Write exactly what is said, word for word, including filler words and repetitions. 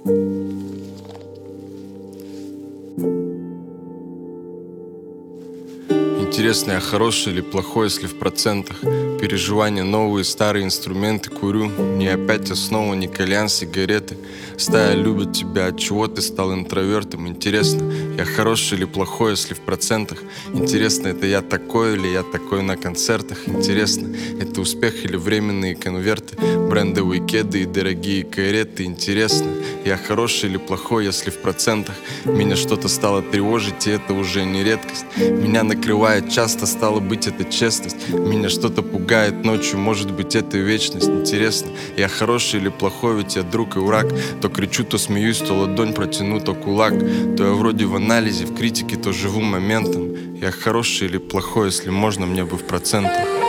Интересно, я хороший или плохой, если в процентах? Переживания, новые, старые инструменты курю. Не опять основа, не кальян, сигареты. Стая любит тебя, от чего ты стал интровертом? Интересно, я хороший или плохой, если в процентах? Интересно, это я такой или я такой на концертах? Интересно, это успех или временные конверты? Брендовые кеды и дорогие кареты? Интересно, я хороший или плохой, если в процентах? Меня что-то стало тревожить, и это уже не редкость. Меня накрывает часто, стало быть, это честность. Меня что-то пугает ночью, может быть, это вечность. Интересно, я хороший или плохой, ведь я друг и враг. То кричу, то смеюсь, то ладонь протяну, то кулак. То я вроде в анализе, в критике, то живу моментом. Я хороший или плохой, если можно, мне бы в процентах.